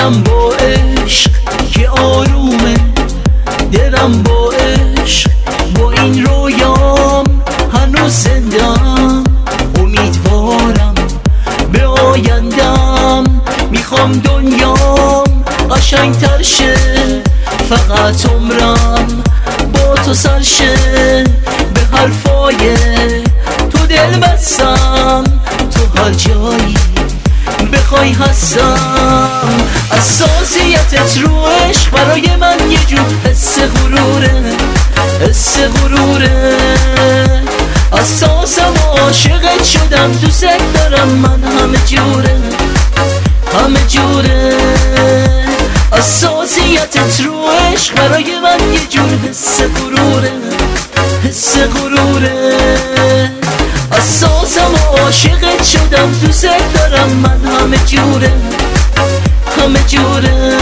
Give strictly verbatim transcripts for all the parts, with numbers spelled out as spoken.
دلم با عشق که آرومه، دلم با عشق با این رویام هنوز زندم. امیدوارم به آیندم، میخوام دنیام قشنگتر شه، فقط عمرم با تو سر شه. به حرفای تو دل بستم، تو هر جایی بخوای هستم. اساسیتت رو عشق برای من یه جور حس غروره، حس غروره. اساسم عاشقت شدم، دوست دارم من همه جوره، همه جوره. اساسیتت رو عشق برای من یه جور حس غروره، حس غروره. اساسم عاشقت شدم، دوست دارم من همه جوره، همه جوره.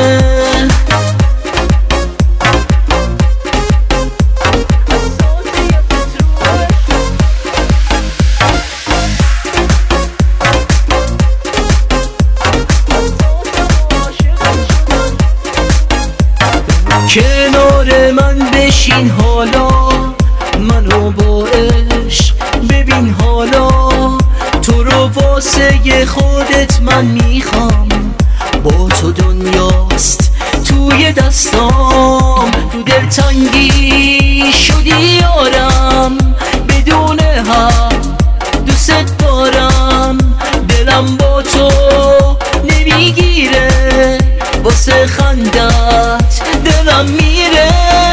کنار من بشین حالا، منو با عشق ببین حالا. تو رو واسه خودت من میخوام، با تو دنیاست توی دستام. تو دلتنگی شدی یارم، بدون هم دوست دارم. دلم با تو نمیگیره، واسه خندت دلم میره.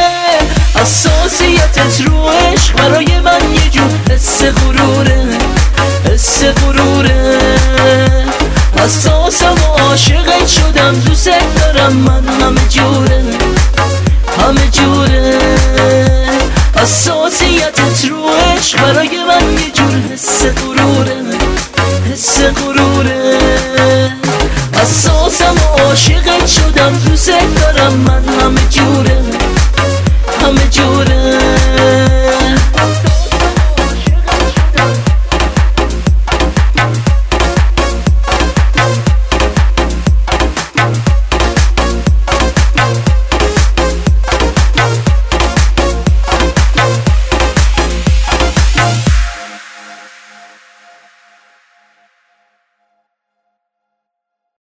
اساسیتت رو عشق برای من یه جور حس غروره، حس غروره. اساسم عاشقت شدم، دوست دارم من همه جوره، همه جوره. اساسیتت رو عشق برای من یه جور حس غروره،